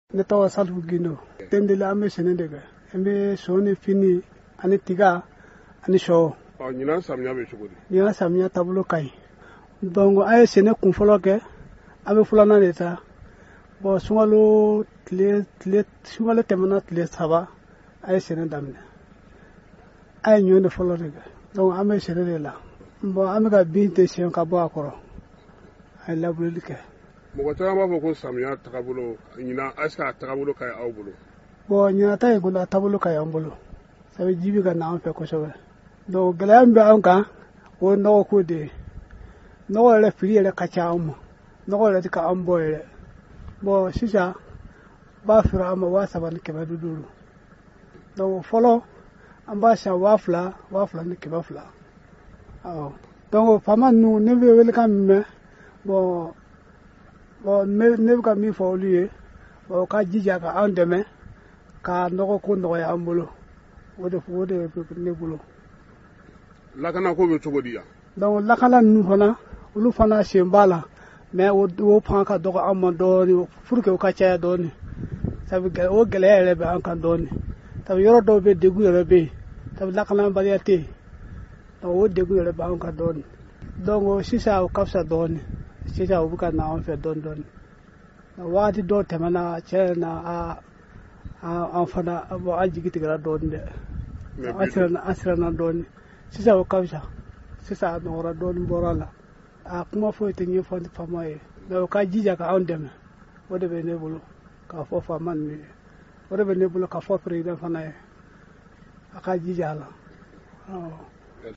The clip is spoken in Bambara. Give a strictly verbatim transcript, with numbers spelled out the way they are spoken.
Ne tɔgɔ Salifu Gindo. Tendele an bɛ sɛnɛ de kɛ. An bɛ sɔ ni fini ani tiga ani sɔ. Ɔ ɲinan samiya bɛ cogo di? Ɲinan samiya taabolo ka ɲi. Donc an ye sɛnɛ kun fɔlɔ kɛ, an bɛ filanan de ta. Bon sunkalo tile tile sunkalo tɛmɛna tile saba an ye sɛnɛ daminɛ. An ye ɲɔ de fɔlɔ de kɛ. Donc an bɛ sɛnɛ de la. Bon an bɛ ka bin de siɲɛ ka bɔ a kɔrɔ. An ye labureli kɛ. Mɔgɔ caman b'a fɔ ko samiya tagabolo ɲinan est-ce que a tagabolo ka ɲi aw bolo? Bon ɲinan ta in kɔni a taabolo ka ɲi an bolo. Sabu ji bɛ ka na an fɛ kosɛbɛ. Donc gɛlɛya min bɛ an kan o ye nɔgɔko de ye. Nɔgɔ yɛrɛ prix yɛrɛ ka ca an ma. Nɔgɔ yɛrɛ tɛ ka an bɔ yɛrɛ. Bon sisan b'a feere an ma waa saba ni kɛmɛ duuru. Donc fɔlɔ an b'a san waa fila waa fila ni kɛmɛ fila. Awɔ. Donc faama ninnu ne bɛ welekan min mɛn bon bon ne ne bɛ ka min fɔ olu ye bon ka jija ka an dɛmɛ ka nɔgɔ ko nɔgɔya an bolo. O de o de bɛ ne bolo. Lakana ko bɛ cogo di yan? Donc lakana ninnu fana olu fana sen b'a la mais o o pan ka dɔgɔ an ma dɔɔnin pour que o ka caya dɔɔnin. Sabu o gɛlɛya yɛrɛ bɛ an kan dɔɔnin. Sabu yɔrɔ dɔw bɛ degun yɛrɛ bɛ yen. Sabu lakanabaliya tɛ yen. Donc o degun yɛrɛ bɛ an kan dɔɔnin. Donc sisan o ka fisa dɔɔnin. Sisan o bɛ ka na an fɛ dɔɔnin dɔɔnin. Wagati dɔw tɛmɛna tiɲɛ na an fana an jigi tigɛra dɔɔnin dɛ. An siranna an siranna dɔɔnin. Sisan o ka fisa. Sisan a nɔgɔra dɔɔnin bɔra la. A kuma foyi tɛ ɲɛfɔ ni faama ye. Mais o ka jija ka anw dɛmɛ. O de bɛ ne bolo k'a fɔ faama ninnu ye. O de bɛ ne bolo k'a fɔ président fana ye. A ka jija a la. Awɔ.